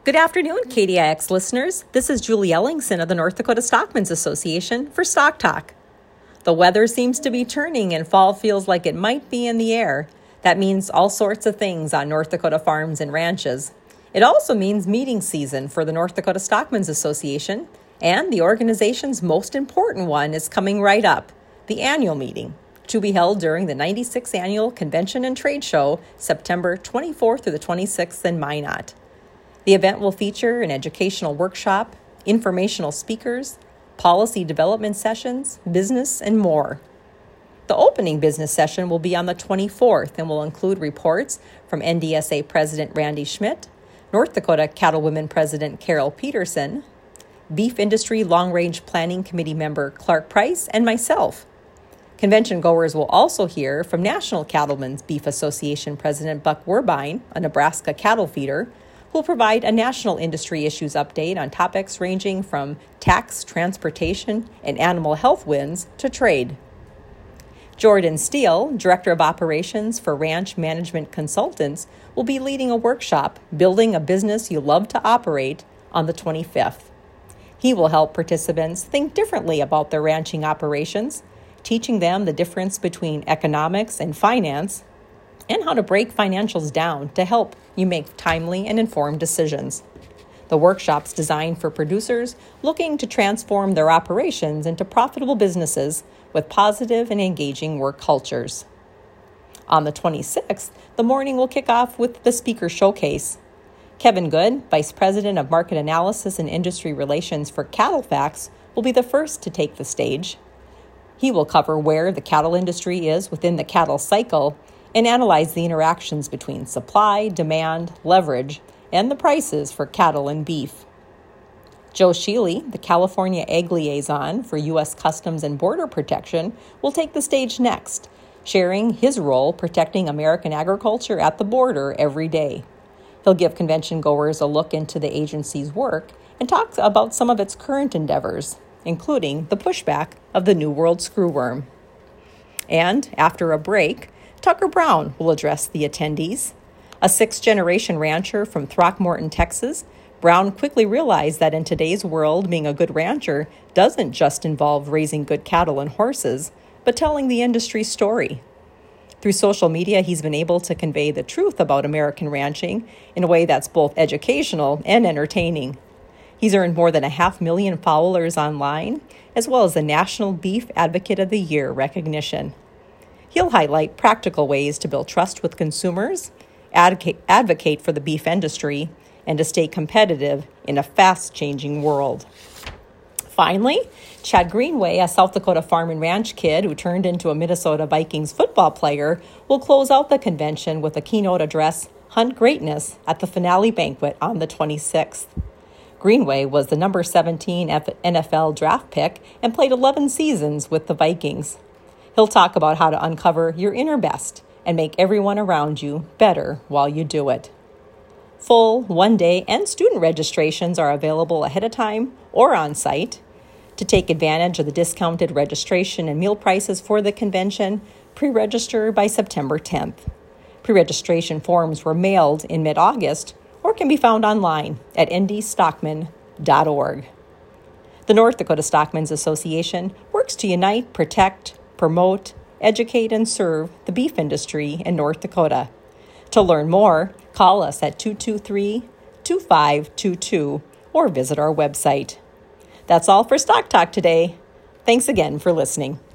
Good afternoon, KDIX listeners. This is Julie Ellingson of the North Dakota Stockmen's Association for Stock Talk. The weather seems to be turning and fall feels like it might be in the air. That means all sorts of things on North Dakota farms and ranches. It also means meeting season for the North Dakota Stockmen's Association, and the organization's most important one is coming right up, the annual meeting, to be held during the 96th Annual Convention and Trade Show, September 24th through the 26th in Minot. The event will feature an educational workshop, informational speakers, policy development sessions, business, and more. The opening business session will be on the 24th and will include reports from NDSA President Randy Schmidt, North Dakota Cattlewomen President Carol Peterson, Beef Industry Long-Range Planning Committee member Clark Price, and myself. Convention goers will also hear from National Cattlemen's Beef Association President Buck Werbine, a Nebraska cattle feeder, who will provide a national industry issues update on topics ranging from tax, transportation, and animal health wins to trade. Jordan Steele, Director of Operations for Ranch Management Consultants, will be leading a workshop, Building a Business You Love to Operate, on the 25th. He will help participants think differently about their ranching operations, teaching them the difference between economics and finance, and how to break financials down to help you make timely and informed decisions. The workshop's designed for producers looking to transform their operations into profitable businesses with positive and engaging work cultures. On the 26th, the morning will kick off with the speaker showcase. Kevin Good, Vice President of Market Analysis and Industry Relations for CattleFax, will be the first to take the stage. He will cover where the cattle industry is within the cattle cycle and analyze the interactions between supply, demand, leverage, and the prices for cattle and beef. Joe Sheely, the California Ag Liaison for U.S. Customs and Border Protection, will take the stage next, sharing his role protecting American agriculture at the border every day. He'll give convention goers a look into the agency's work and talk about some of its current endeavors, including the pushback of the New World screwworm. And after a break, Tucker Brown will address the attendees. A sixth-generation rancher from Throckmorton, Texas, Brown quickly realized that in today's world, being a good rancher doesn't just involve raising good cattle and horses, but telling the industry's story. Through social media, he's been able to convey the truth about American ranching in a way that's both educational and entertaining. He's earned more than 500,000 followers online, as well as the National Beef Advocate of the Year recognition. He'll highlight practical ways to build trust with consumers, advocate for the beef industry, and to stay competitive in a fast-changing world. Finally, Chad Greenway, a South Dakota farm and ranch kid who turned into a Minnesota Vikings football player, will close out the convention with a keynote address, Hunt Greatness, at the finale banquet on the 26th. Greenway was the number 17 NFL draft pick and played 11 seasons with the Vikings. He'll talk about how to uncover your inner best and make everyone around you better while you do it. Full, one-day, and student registrations are available ahead of time or on-site. To take advantage of the discounted registration and meal prices for the convention, pre-register by September 10th. Pre-registration forms were mailed in mid-August or can be found online at ndstockman.org. The North Dakota Stockmen's Association works to unite, protect, promote, educate, and serve the beef industry in North Dakota. To learn more, call us at 223-2522 or visit our website. That's all for Stock Talk today. Thanks again for listening.